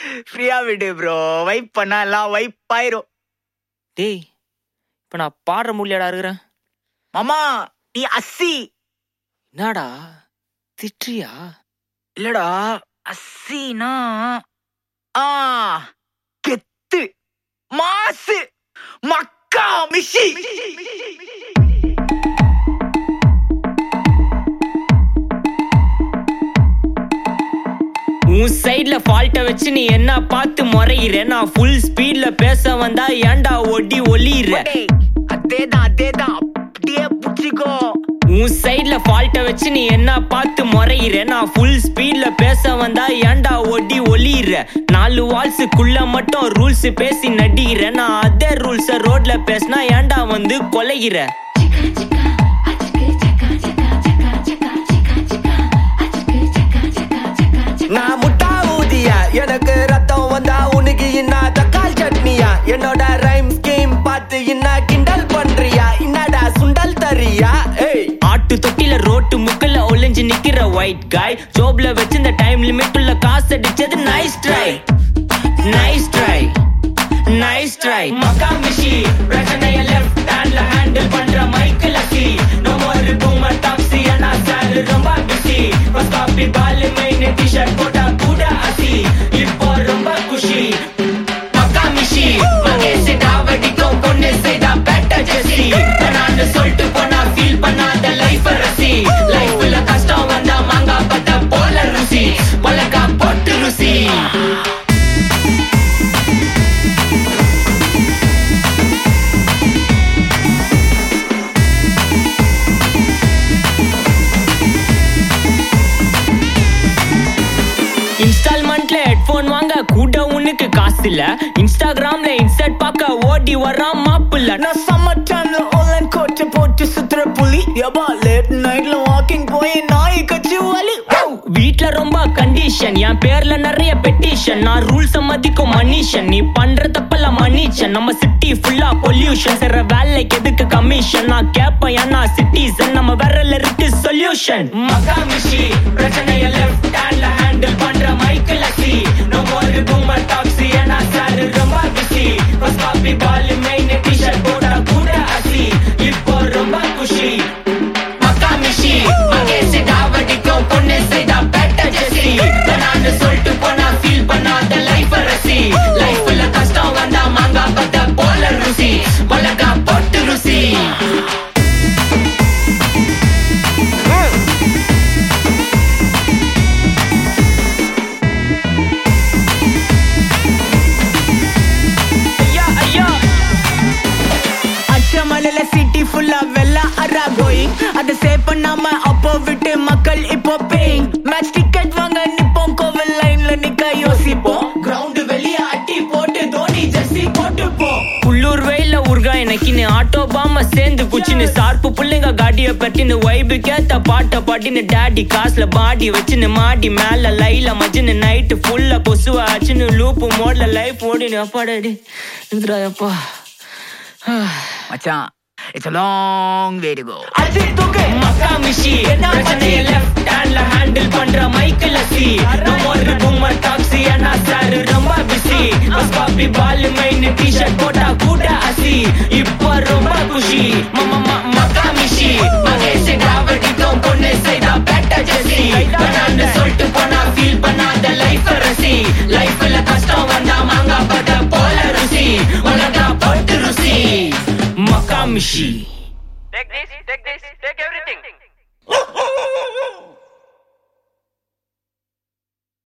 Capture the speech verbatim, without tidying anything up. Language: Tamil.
ஃப்ரீயா விடு ப்ரோ. வைப் பண்ணா எல்லாம் வைப் ஆயிரும். டேய் இப்ப நான் பாடுற முடியலடா இருக்கிறேன். மாமா நீ அஸ்ஸி. என்னடா திட்றியா? இல்லடா அஸ்ஸினா ஆ கெத்து மாசு மக்கா மிஷி. உன் சைட்ல ஃபால்ட்ட வச்சு நீ என்ன பார்த்து முறையிற? நான் ஃபுல் ஸ்பீட்ல பேச வந்தா ஏன்டா ஒடி ஒளியிற? அதேதான் அதேதான் அப்படியே புடிச்சிக்கோ. உன் சைட்ல ஃபால்ட்ட வச்சு நீ என்ன பார்த்து முறையிற? நான் ஃபுல் ஸ்பீட்ல பேச வந்தா ஏன்டா ஒடி ஒளியிற? நாலு வால்ஸுக்குள்ள மட்டும் ரூல்ஸ் பேசி நடிகிற. நான் அதே ரூல்ஸ ரோட்ல பேசினா ஏன்டா வந்து கொலைகிற? நான் முட்டா ஊதியா, எனக்கு ரத்தம் வந்தா உனக்கு என்ன தக்காள் சட்னியா? என்னோட ரைம் ஸ்கீம் பார்த்து என்ன கிண்டல் பண்றியா? என்னடா சுண்டல் தரியா? ஆட்டு தொட்டில ரோட்டு முக்கல்ல ஒளிஞ்சு நிக்கிற ஒயிட் காய். ஜோப்ல வச்சு இந்த டைம் லிமிட் உள்ள காசு அடிச்சது nice try nice try nice try. மக்கா மிஷி பிரச்சனைய லெஃப்ட் ஹேண்ட்ல ஹேண்டில் பண்ற மைக்கேல் அசி. நோ மோர் பூமர் டாக்ஸி அண்ணா சார் ரொம்ப பிஸி. பஸ் காப்பி பால் மெயின் டி-ஷர்ட் போட்டா கூட அசி. இப்போ ரொம்ப குஷி மக்கா மிஷி. மகேஷ் டாவடிக்கும் பொண்ணு செய்தா பெட்டர் ஜெசி. நான் சொல்லிட்டு போனா ஃபீல் பண்ணாத லைஃப் ரசி. லைஃப்ல கஷ்டம் வந்தா மாங்கா பத்த போல ருசி. மொளகா போட்டு ருசி. இன்ஸ்டால்மெண்ட்ல ஹெட்போன் வாங்க கூட உனக்கு காசு இல்ல. இன்ஸ்டாகிராம்ல இன்ஸ்டன்ட் பார்க்க ஓடி வரான் மாப்பிள்ள. நான் சம்மர் டைம்ல ஆன்லைன் கோட்டை போட்டு சுத்துற புலி. எபா லேட் நைட்ல வாக்கிங் போய் நாய் கச்சி வலி. வீட்ல ரொம்ப கண்டிஷன், என் பேர்ல நிறைய பெட்டிஷன். நான் ரூல்ஸ் மதிக்கும் மனுஷன், நீ பண்ற தப்பெல்லாம் மன்னிச்சன். நம்ம சிட்டி ஃபுல்லா பொல்யூஷன், செய்ற வேலைக்கு எதுக்கு கமிஷன்? நான் கேப்பேன் ஏன்னா சிட்டிசன், நம்ம விரல்ல இருக்கு சொல்யூஷன். மக்கா மிஷி பிரச்சனைய லெஃப்ட் ஹேண்ட்ல ஹேண்டில் பண்ற மைக்கேல் அசி. நோ மோர் பூமர் டாக்ஸி அண்ணா சார் ரொம்ப பிஸி. பஸ் காப்பி பால் மெயின் டி-ஷர்ட் போட்டா கூட அசி. இப்போ ரொம்ப குஷி மக்கா மிஷி. மகேஷ் டாவடிக்கும் பொண்ணு செய்தா பெட்டர் ஜெசி. நான் சொல்லிட்டு போனா ஃபீல் பண்ணாத லைஃப் ரசி. லைஃப்ல கஷ்டம் வந்தா மாங்கா பத்த போல ருசி. மொளகா போட்டு ருசி. அச்சமலையில சிட்டி ஃபுல்லா வெள்ள அரா கோயிங். அதை சேவ் பண்ணாம அப்போ விட்டு மக்கள் இப்போ பேயிங். மேட்ச் டிக்கெட் வாங்க நிப்போம், கோவில் லைன்ல நிக்க யோசிப்போம். கிரவுண்ட் வெளிய அட்டி போட்டு தோனி ஜெர்சி போட்டு போ. உள்ளூர் வெயில உருகா எனக்குன்னு ஆட்டோ பாம சேர்ந்து குச்சின்னு. சார்பு புள்ளைங்க காடிய பட்டின்னு வைபு கேத்த பாட்ட பாட்டின்னு. டாடி காசுல பாடி வச்சுன்னு மாடி மேல லைல மச்சின்னு. நைட்டு ஃபுல்லா கொசுவ ஆச்சுன்னு லூப்பு மோட்ல லைஃப் ஓடினு. அப்பாடாடி அப்பா மச்சான் it's a long way to go. மக்கா மிஷி பிரச்சனைய லெஃப்ட் ஹேண்ட்ல ஹேண்டில் பண்ற மைக்கேல் அசி. நோ மோர் பூமர் டாக்ஸி அண்ணா சார் ரொம்ப பிஸி. பஸ் காப்பி பால் மெயின் டி-ஷர்ட் போட்டா கூட அசி. இப்போ ரொம்ப குஷி மக்கா மிஷி. மகேஷ் டாவடிக்கும் பொண்ணு செய்தா பெட்டர் ஜெசி. நான் சொல்லிட்டு போனா ஃபீல் பண்ணாத லைஃப் ரசி. லைஃப்ல கஷ்டம் வந்தா மாங்கா பத்த போல ருசி. மொளகா போட்டு ருசி மக்கா மிஷி. Take this, take this, take everything.